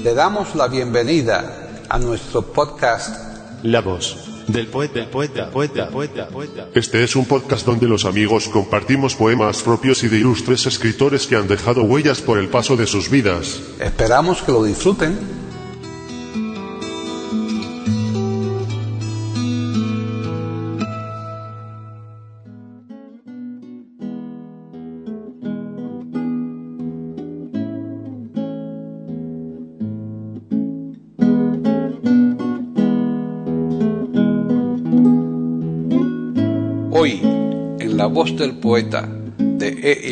Le damos la bienvenida a nuestro podcast La voz del poeta. Este es un podcast donde los amigos compartimos poemas propios y de ilustres escritores que han dejado huellas por el paso de sus vidas. Esperamos que lo disfruten. Hoy, en La Voz del Poeta de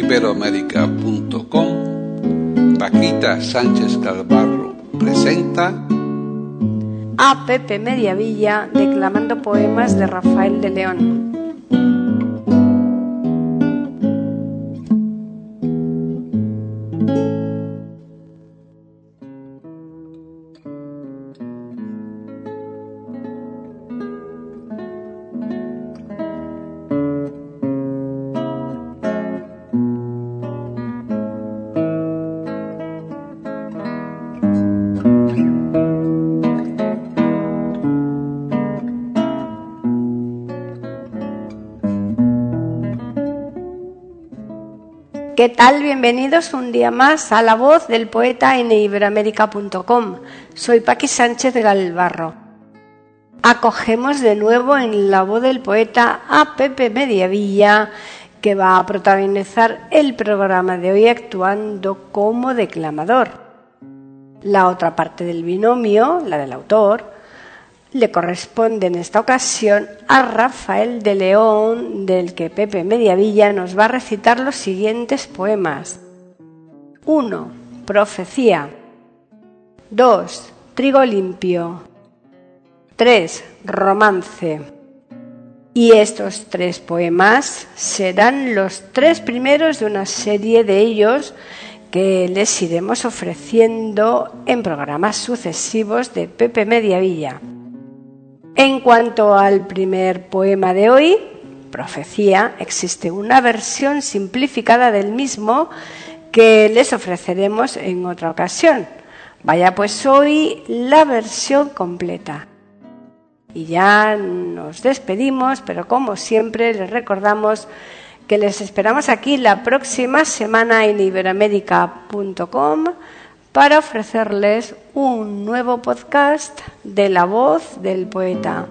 eiberoamerica.com, Paquita Sánchez Galvarro presenta a Pepe Mediavilla declamando poemas de Rafael de León. ¿Qué tal? Bienvenidos un día más a La Voz del Poeta en eiberoamerica.com. Soy Paqui Sánchez Galvarro. Acogemos de nuevo en La Voz del Poeta a Pepe Mediavilla, que va a protagonizar el programa de hoy actuando como declamador. La otra parte del binomio, la del autor, le corresponde en esta ocasión a Rafael de León, del que Pepe Mediavilla nos va a recitar los siguientes poemas. 1. Profecía. 2. Trigo limpio. 3. Romance. Y estos 3 poemas serán los 3 primeros de una serie de ellos que les iremos ofreciendo en programas sucesivos de Pepe Mediavilla. En cuanto al primer poema de hoy, Profecía, existe una versión simplificada del mismo que les ofreceremos en otra ocasión. Vaya pues hoy la versión completa. Y ya nos despedimos, pero como siempre les recordamos que les esperamos aquí la próxima semana en eiberoamerica.com para ofrecerles un nuevo podcast de La Voz del Poeta.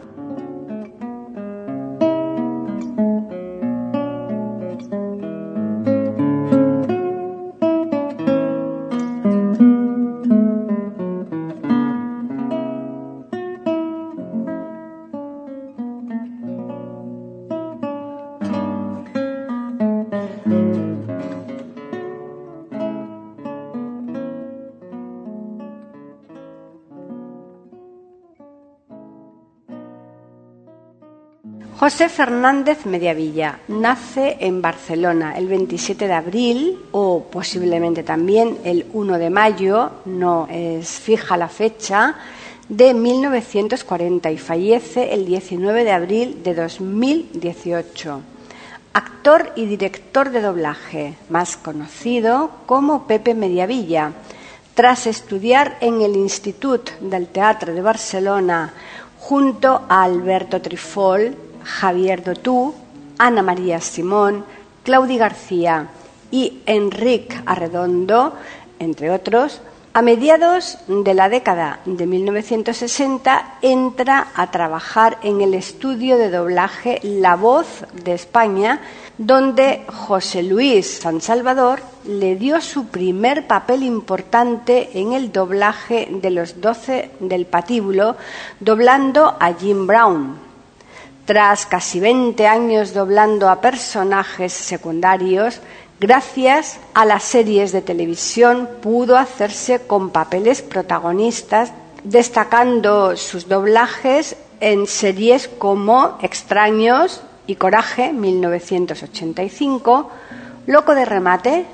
José Fernández Mediavilla nace en Barcelona el 27 de abril o posiblemente también el 1 de mayo, no es fija la fecha, de 1940 y fallece el 19 de abril de 2018. Actor y director de doblaje, más conocido como Pepe Mediavilla, tras estudiar en el Institut del Teatre de Barcelona junto a Alberto Trifol, Javier Dotú, Ana María Simón, Claudi García y Enric Arredondo, entre otros, a mediados de la década de 1960 entra a trabajar en el estudio de doblaje La Voz de España, donde José Luis San Salvador le dio su primer papel importante en el doblaje de Los 12 del Patíbulo, doblando a Jim Brown. Tras casi 20 años doblando a personajes secundarios, gracias a las series de televisión pudo hacerse con papeles protagonistas, destacando sus doblajes en series como Extraños y Coraje, 1985, Loco de remate,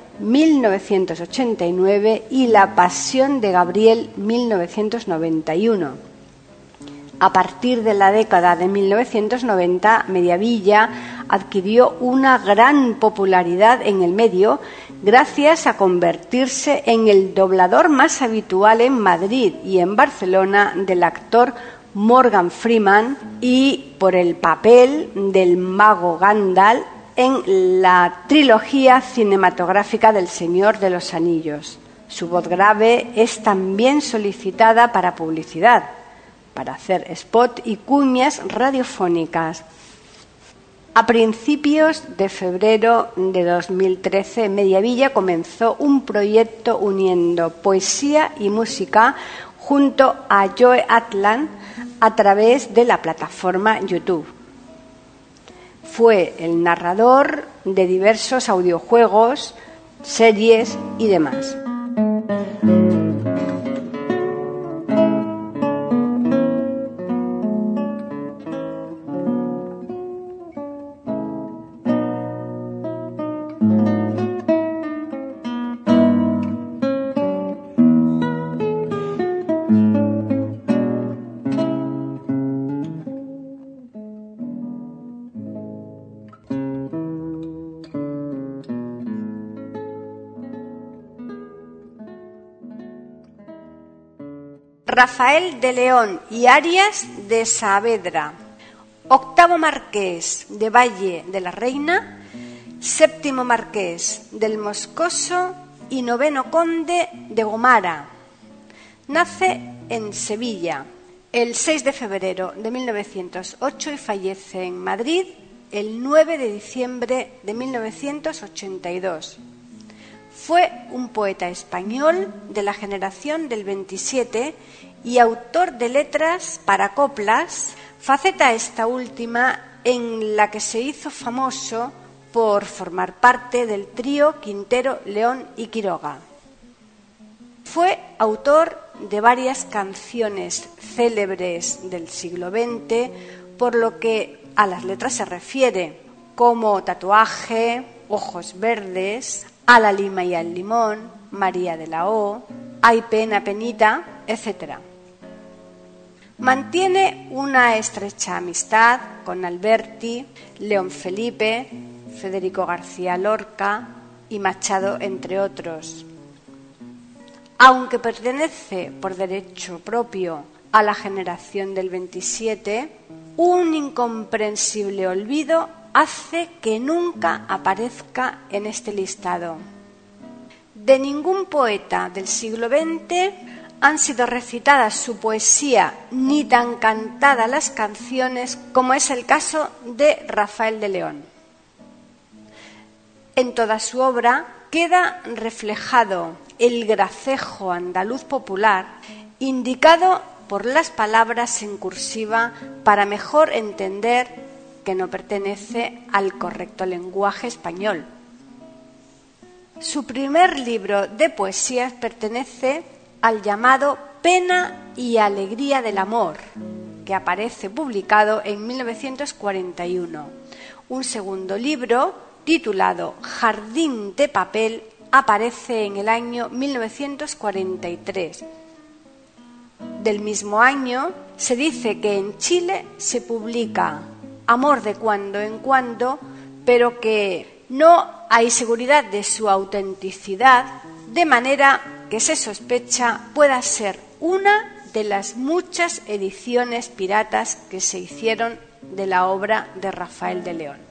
1989 y La pasión de Gabriel, 1991. A partir de la década de 1990, Mediavilla adquirió una gran popularidad en el medio gracias a convertirse en el doblador más habitual en Madrid y en Barcelona del actor Morgan Freeman y por el papel del mago Gandalf en la trilogía cinematográfica del Señor de los Anillos. Su voz grave es también solicitada para publicidad, para hacer spot y cuñas radiofónicas. A principios de febrero de 2013, en Mediavilla comenzó un proyecto uniendo poesía y música junto a Joe Atlan a través de la plataforma YouTube. Fue el narrador de diversos audiojuegos, series y demás. Rafael de León y Arias de Saavedra, octavo marqués de Valle de la Reina, séptimo marqués del Moscoso y noveno conde de Gomara. Nace en Sevilla el 6 de febrero de 1908 y fallece en Madrid el 9 de diciembre de 1982. Fue un poeta español de la generación del 27 y autor de letras para coplas, faceta esta última en la que se hizo famoso por formar parte del trío Quintero, León y Quiroga. Fue autor de varias canciones célebres del siglo XX, por lo que a las letras se refiere, como Tatuaje, Ojos Verdes, A la lima y al limón, María de la O, Hay pena, penita, etc. Mantiene una estrecha amistad con Alberti, León Felipe, Federico García Lorca y Machado, entre otros. Aunque pertenece por derecho propio a la generación del 27, un incomprensible olvido hace que nunca aparezca en este listado. De ningún poeta del siglo XX han sido recitadas su poesía ni tan cantadas las canciones como es el caso de Rafael de León. En toda su obra queda reflejado el gracejo andaluz popular, indicado por las palabras en cursiva para mejor entender que no pertenece al correcto lenguaje español. Su primer libro de poesías pertenece al llamado Pena y Alegría del Amor, que aparece publicado en 1941. Un segundo libro, titulado Jardín de papel, aparece en el año 1943. Del mismo año se dice que en Chile se publica Amor de cuando en cuando, pero que no hay seguridad de su autenticidad, de manera que se sospecha pueda ser una de las muchas ediciones piratas que se hicieron de la obra de Rafael de León.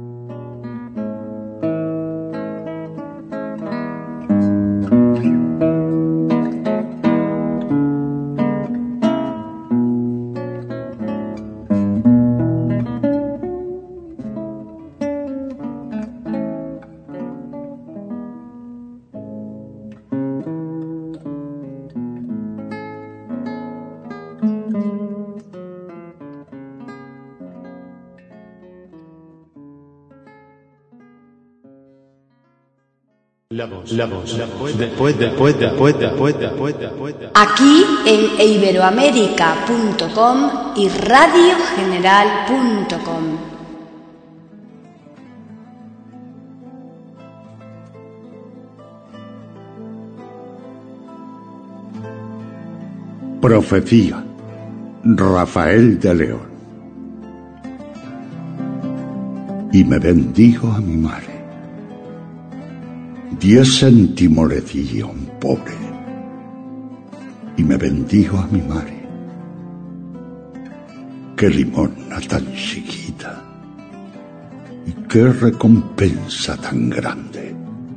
Aquí en iberoamerica.com y radiogeneral.com. Profecía. Rafael de León. y me bendijo a mi madre. 10 céntimos le di a un pobre y me bendijo a mi madre. Qué limosna tan chiquita y qué recompensa tan grande.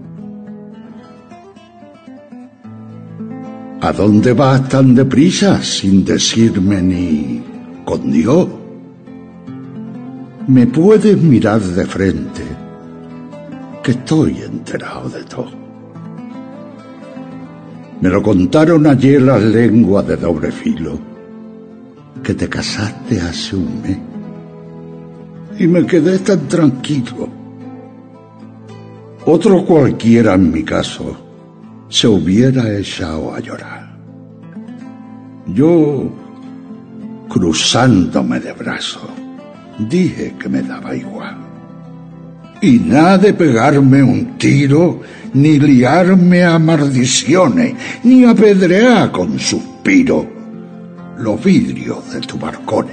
¿A dónde vas tan deprisa sin decirme ni con Dios? Me puedes mirar de frente, que estoy enterado de todo. Me lo contaron ayer las lenguas de doble filo, que te casaste hace un mes, y me quedé tan tranquilo. Otro cualquiera en mi caso se hubiera echado a llorar. Yo, cruzándome de brazos, dije que me daba igual. Y nada de pegarme un tiro, ni liarme a maldiciones, ni apedrear con suspiro los vidrios de tu balcones.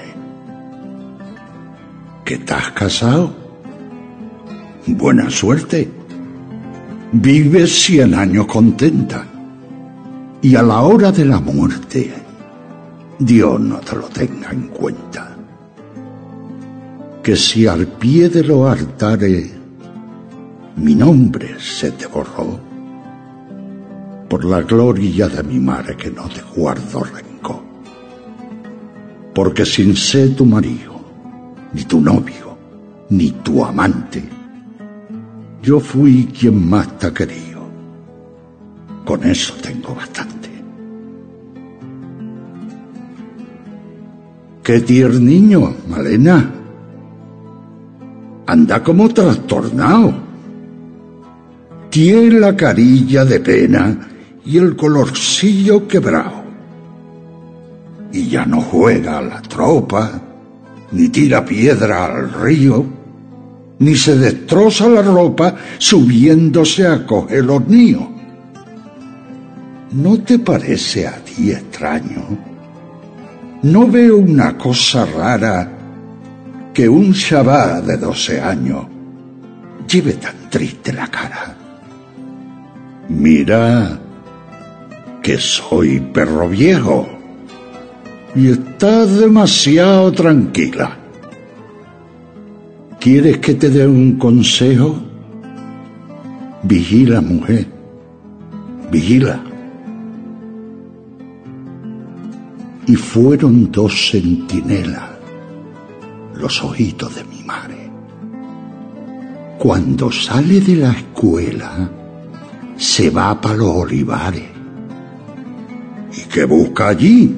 ¿Que estás casado? Buena suerte. Vives 100 años contenta. Y a la hora de la muerte, Dios no te lo tenga en cuenta. Que si al pie de los altares mi nombre se te borró, por la gloria de mi madre que no te guardo rencor. Porque sin ser tu marido, ni tu novio, ni tu amante, yo fui quien más te ha querido. Con eso tengo bastante. ¿Qué tierniño, Malena? Anda como trastornado. Tiene la carilla de pena y el colorcillo quebrado. Y ya no juega a la tropa, ni tira piedra al río, ni se destroza la ropa subiéndose a coger los niños. ¿No te parece a ti extraño? ¿No veo una cosa rara que un chaval de 12 años lleve tan triste la cara? Mira que soy perro viejo y estás demasiado tranquila. ¿Quieres que te dé un consejo? Vigila, mujer, vigila. Y fueron 2 centinelas los ojitos de mi madre. Cuando sale de la escuela, se va para los olivares. ¿Y qué busca allí?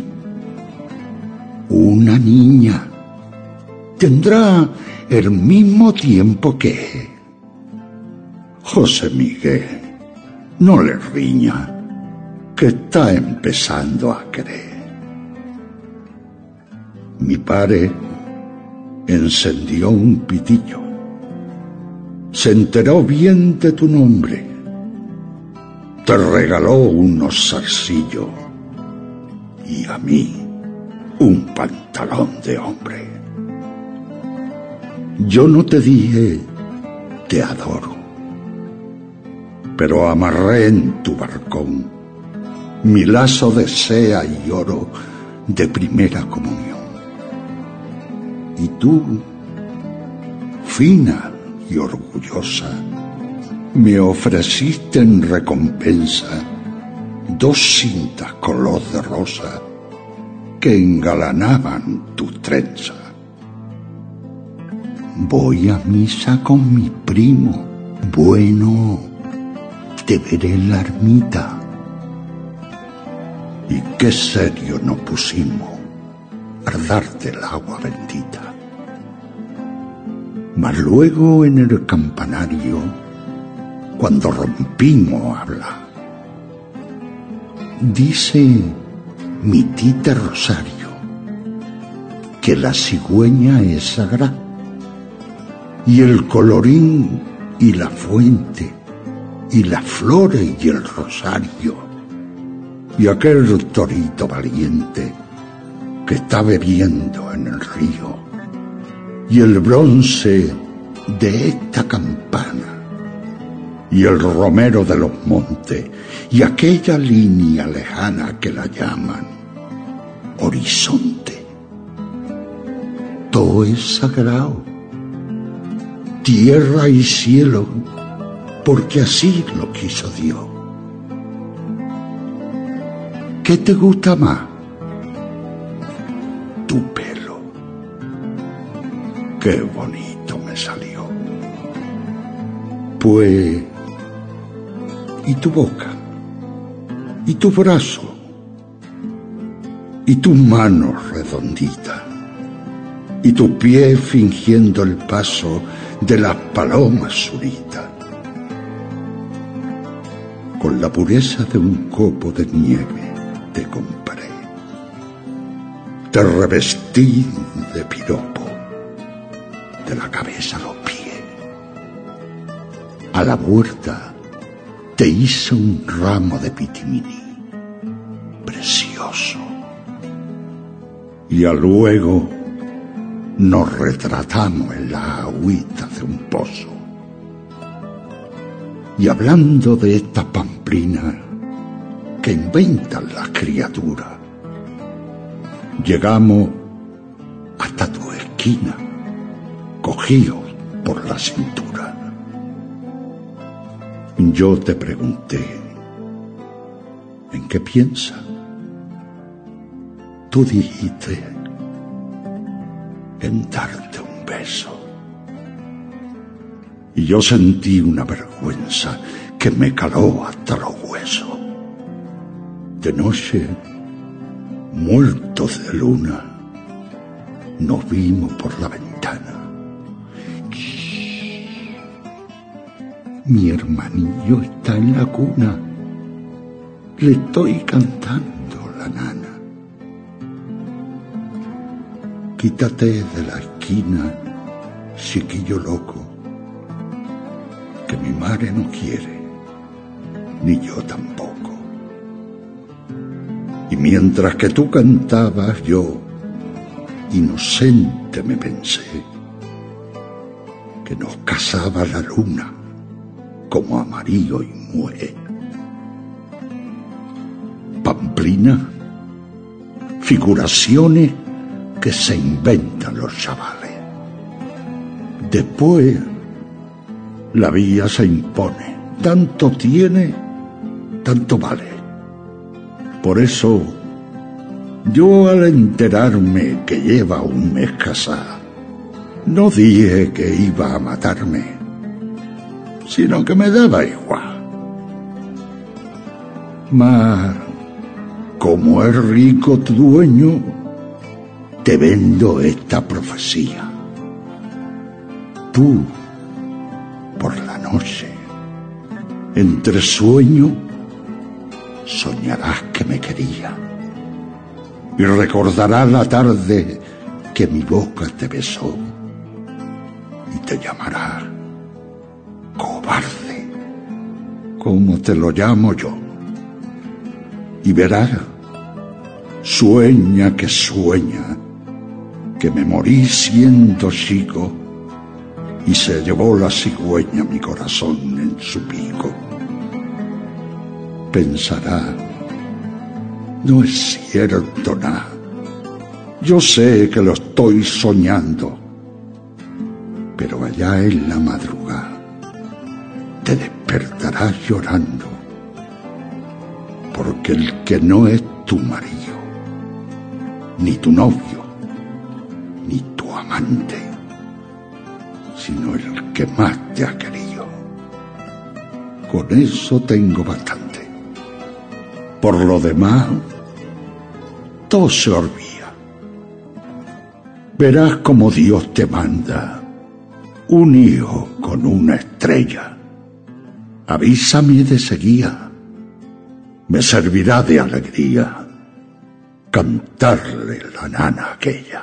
Una niña. Tendrá el mismo tiempo que él. José Miguel, no le riña, que está empezando a querer. Mi padre encendió un pitillo. Se enteró bien de tu nombre. Te regaló unos zarcillos y a mí un pantalón de hombre. Yo no te dije te adoro, pero amarré en tu balcón mi lazo de sea y oro de primera comunión. Y tú, fina y orgullosa, me ofreciste en recompensa 2 cintas color de rosa que engalanaban tu trenza. Voy a misa con mi primo. Bueno, te veré en la ermita. Y qué serio nos pusimos al darte el agua bendita. Mas luego en el campanario, cuando rompimos a hablar, dice mi tita Rosario que la cigüeña es sagrada, y el colorín y la fuente y las flores y el rosario y aquel torito valiente que está bebiendo en el río y el bronce de esta campana y el romero de los montes y aquella línea lejana que la llaman horizonte. Todo es sagrado, tierra y cielo, porque así lo quiso Dios. ¿Qué te gusta más? Tu pelo. Qué bonito me salió. Pues, y tu boca, y tu brazo, y tus manos redonditas, y tus pies fingiendo el paso de las palomas suritas. Con la pureza de un copo de nieve te comparé, te revestí de piropo, de la cabeza a los pies. A la puerta te hice un ramo de pitiminí, precioso. Y a luego nos retratamos en la agüita de un pozo. Y hablando de estas pamplinas que inventan las criaturas, llegamos hasta tu esquina, cogidos por la cintura. Yo te pregunté, ¿en qué piensas? Tú dijiste, en darte un beso. Y yo sentí una vergüenza que me caló hasta los huesos. De noche, muertos de luna, nos vimos por la ventana. Mi hermanillo está en la cuna, le estoy cantando la nana. Quítate de la esquina, chiquillo loco, que mi madre no quiere, ni yo tampoco. Y mientras que tú cantabas, yo, inocente, me pensé que nos casaba la luna como amarillo y mujer. Pamplina, figuraciones que se inventan los chavales. Después, la vía se impone. Tanto tiene, tanto vale. Por eso, yo al enterarme que lleva un mes casada, no dije que iba a matarme, sino que me daba igual. Mas, como es rico tu dueño, te vendo esta profecía. Tú, por la noche, entre sueños, soñarás que me quería y recordarás la tarde que mi boca te besó y te llamarás cobarde, como te lo llamo yo, y verás, sueña, que me morí siendo chico y se llevó la cigüeña mi corazón en su pico. Pensará, no es cierto nada, yo sé que lo estoy soñando, pero allá en la madrugada te despertarás llorando, porque el que no es tu marido, ni tu novio, ni tu amante, sino el que más te ha querido. Con eso tengo bastante. Por lo demás, todo se olvida. Verás como Dios te manda un hijo con una estrella. Avísame de seguida, me servirá de alegría cantarle la nana aquella.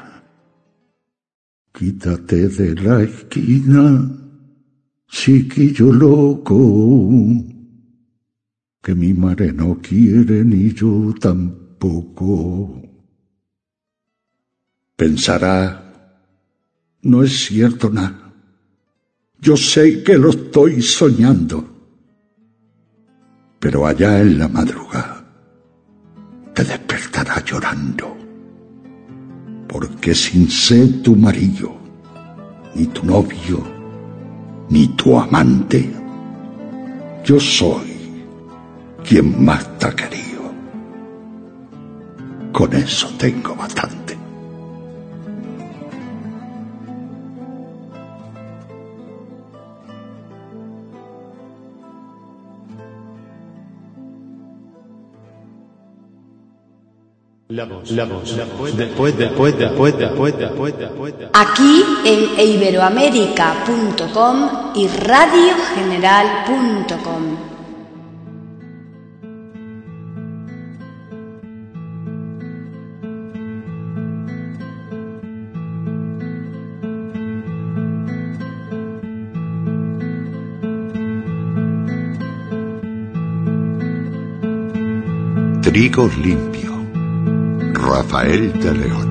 Quítate de la esquina, chiquillo loco, que mi madre no quiere ni yo tampoco. Pensará, no es cierto nada, Yo sé que lo estoy soñando, pero allá en la madrugada te despertará llorando, porque sin ser tu marido, ni tu novio, ni tu amante, yo soy quien más te ha querido. Con eso tengo bastante. Aquí en iberoamerica.com y radiogeneral.com. Trigo limpio. Rafael de León.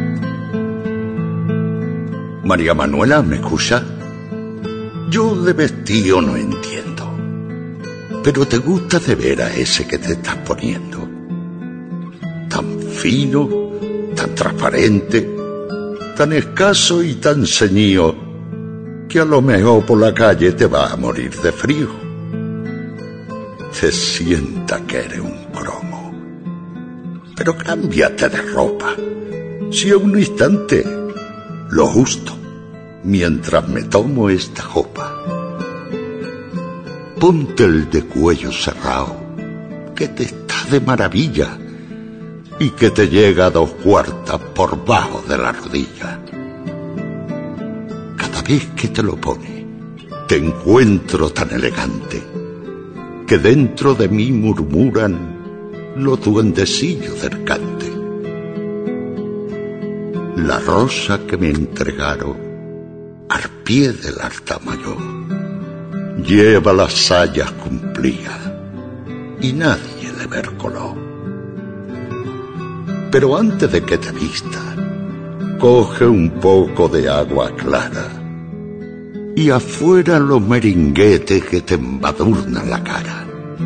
María Manuela, ¿me escucha? Yo de vestido no entiendo, pero te gusta de ver a ese que te estás poniendo. Tan fino, tan transparente, tan escaso y tan ceñido, que a lo mejor por la calle te va a morir de frío. Te sienta que eres un cromo. Pero cámbiate de ropa, si un instante, lo justo, mientras me tomo esta copa. Ponte el de cuello cerrado, que te está de maravilla, y que te llega a 2/4 por bajo de la rodilla. Cada vez que te lo pone, te encuentro tan elegante, que dentro de mí murmuran los duendecillos del cante. La rosa que me entregaron al pie del altar mayor lleva las sayas cumplidas y nadie le ve el color. Pero antes de que te vista, coge un poco de agua clara y afuera los meringuetes que te embadurnan la cara.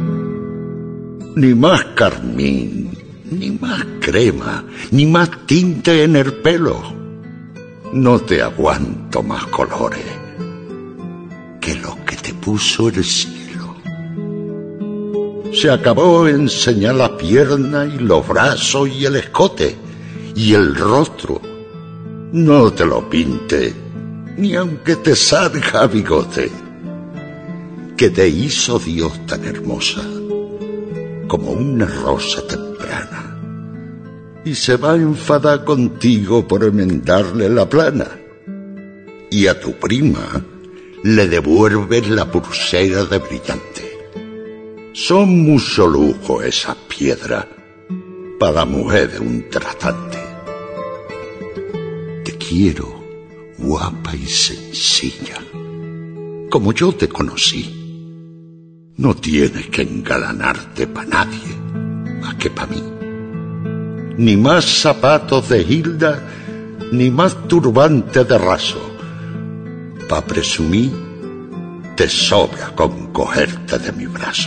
Ni más carmín, ni más crema, ni más tinte en el pelo. No te aguanto más colores que los que te puso el cielo. Se acabó enseñar la pierna y los brazos y el escote y el rostro. No te lo pinte, ni aunque te salga bigote, que te hizo Dios tan hermosa como una rosa temprana, y se va a enfadar contigo por enmendarle la plana, y a tu prima le devuelves la pulsera de brillante. Son mucho lujo esas piedras para la mujer de un tratante. Te quiero guapa y sencilla, como yo te conocí. No tienes que engalanarte pa' nadie, más que pa' mí. Ni más zapatos de Hilda, ni más turbante de raso. Pa' presumir, te sobra con cogerte de mi brazo.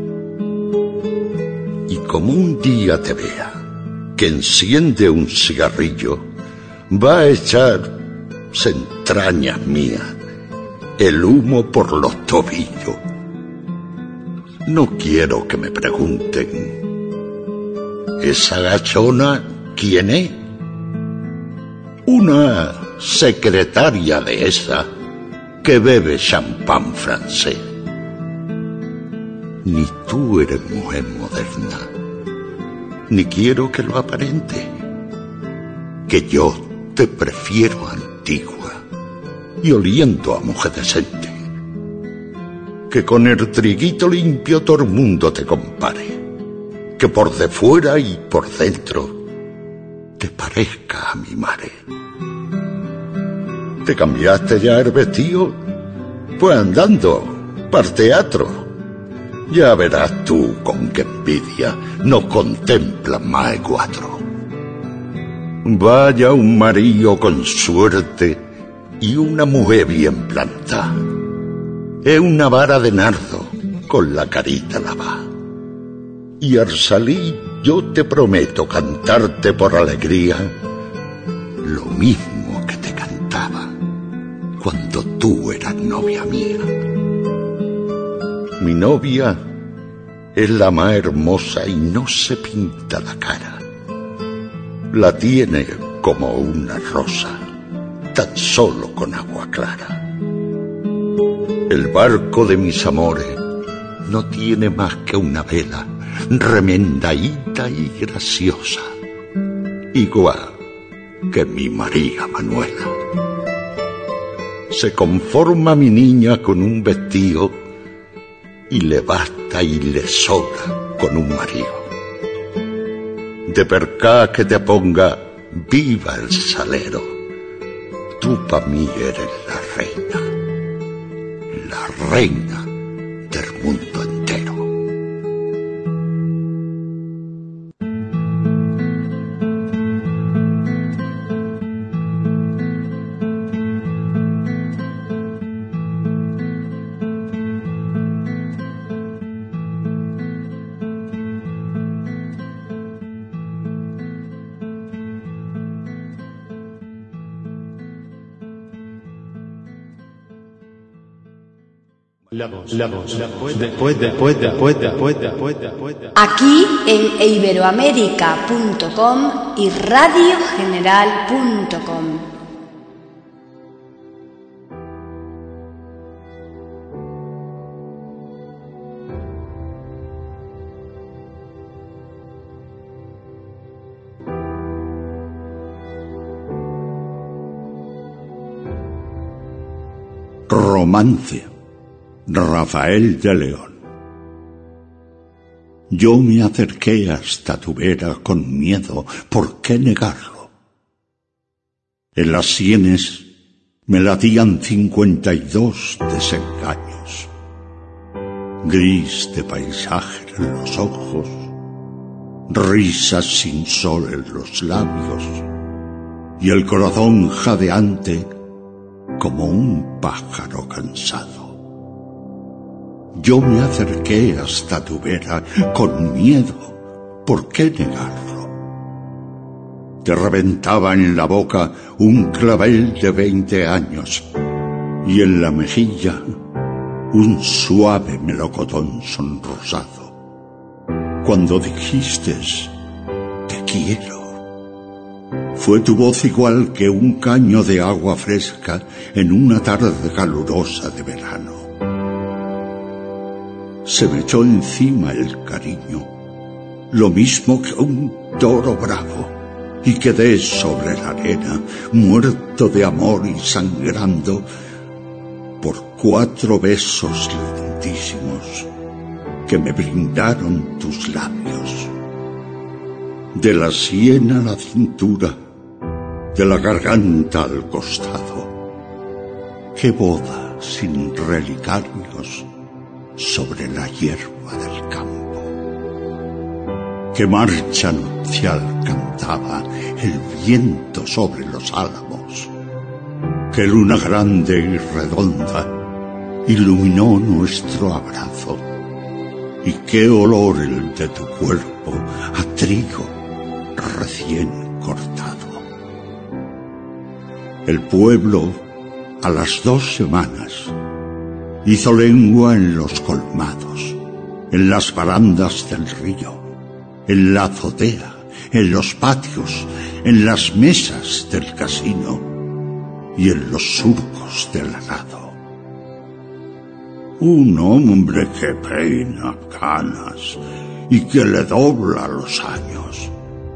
Y como un día te vea que enciende un cigarrillo, va a echar entrañas mías el humo por los tobillos. No quiero que me pregunten, ¿esa gachona quién es? Una secretaria de esa que bebe champán francés. Ni tú eres mujer moderna, ni quiero que lo aparente, que yo te prefiero antigua y oliendo a mujer decente. Que con el triguito limpio todo el mundo te compare, que por de fuera y por dentro te parezca a mi madre. ¿Te cambiaste ya el vestido? Pues andando, para teatro. Ya verás tú con qué envidia nos contemplan más de 4. Vaya un marido con suerte y una mujer bien plantada. es una vara de nardo con la carita lavada. Y al salir yo te prometo cantarte por alegría lo mismo que te cantaba cuando tú eras novia mía. Mi novia es la más hermosa y no se pinta la cara. La tiene como una rosa, tan solo con agua clara. El barco de mis amores no tiene más que una vela, remendadita y graciosa, igual que mi María Manuela. Se conforma mi niña con un vestido y le basta y le sobra con un marido. De percá que te ponga viva el salero, tú pa' mí eres la reina del mundo entero. Aquí en iberoamerica.com y radiogeneral.com. Romance. Rafael de León. Yo me acerqué hasta tu vera con miedo, ¿por qué negarlo? En las sienes me latían 52 desengaños. Gris de paisaje en los ojos, risas sin sol en los labios, y el corazón jadeante como un pájaro cansado. Yo me acerqué hasta tu vera con miedo, ¿por qué negarlo? Te reventaba en la boca un clavel de 20 años y en la mejilla un suave melocotón sonrosado. Cuando dijiste te quiero, fue tu voz igual que un caño de agua fresca en una tarde calurosa de verano. Se me echó encima el cariño, lo mismo que un toro bravo, y quedé sobre la arena, muerto de amor y sangrando por 4 besos lentísimos que me brindaron tus labios. De la sien a la cintura, de la garganta al costado, qué boda sin relicarios sobre la hierba del campo. Qué marcha nupcial cantaba el viento sobre los álamos. Qué luna grande y redonda iluminó nuestro abrazo. Y qué olor el de tu cuerpo a trigo recién cortado. El pueblo, a las 2 semanas, hizo lengua en los colmados, en las barandas del río, en la azotea, en los patios, en las mesas del casino y en los surcos del arado. Un hombre que peina canas y que le dobla los años.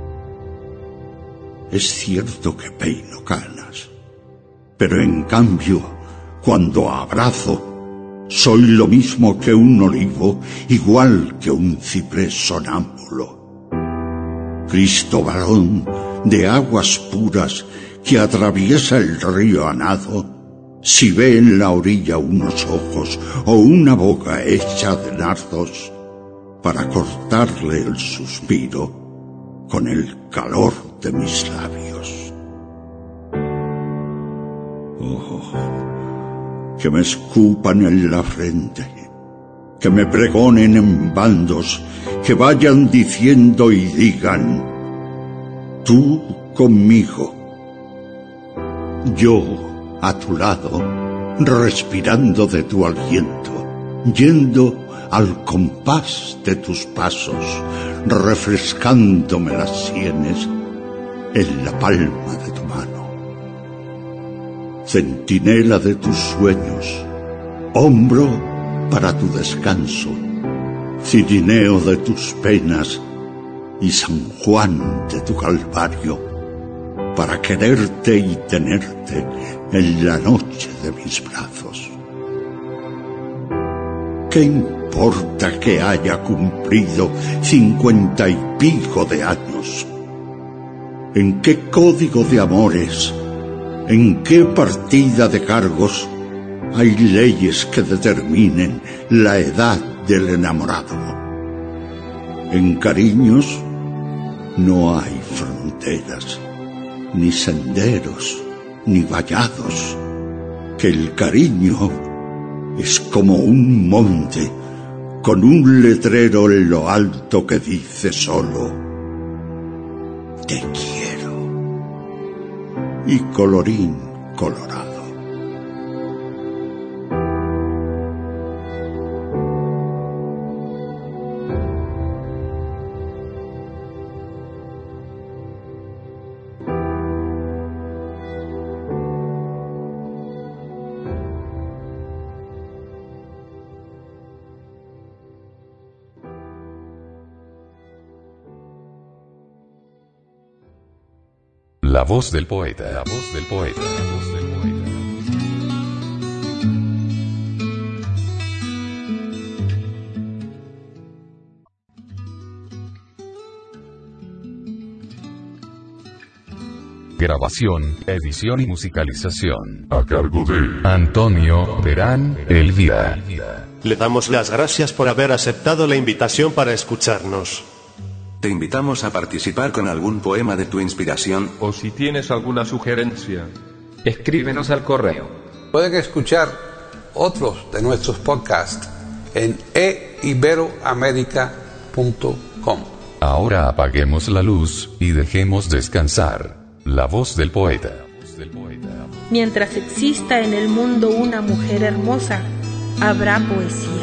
Es cierto que peino canas, pero en cambio, cuando abrazo, soy lo mismo que un olivo, igual que un ciprés sonámbulo. Cristo varón de aguas puras que atraviesa el río a nado, si ve en la orilla unos ojos o una boca hecha de nardos, para cortarle el suspiro con el calor de mis labios. Oh, que me escupan en la frente, que me pregonen en bandos, que vayan diciendo y digan: tú conmigo, yo a tu lado, respirando de tu aliento, yendo al compás de tus pasos, refrescándome las sienes en la palma de tu mano. Centinela de tus sueños, hombro para tu descanso, cirineo de tus penas y San Juan de tu calvario, para quererte y tenerte en la noche de mis brazos. ¿Qué importa que haya cumplido 50 y pico de años? ¿En qué código de amores, en qué partida de cargos hay leyes que determinen la edad del enamorado? En cariños no hay fronteras, ni senderos, ni vallados, que el cariño es como un monte con un letrero en lo alto que dice solo: te quiero. Y colorín colorado. La voz del poeta, la voz del poeta, la voz del poeta. Grabación, edición y musicalización A cargo de Antonio Verán Elvira. Le damos las gracias por haber aceptado la invitación para escucharnos. Te invitamos a participar con algún poema de tu inspiración. O si tienes alguna sugerencia, escríbenos al correo. Pueden escuchar otros de nuestros podcasts en eiberoamerica.com. Ahora apaguemos la luz y dejemos descansar la voz del poeta. Mientras exista en el mundo una mujer hermosa, habrá poesía.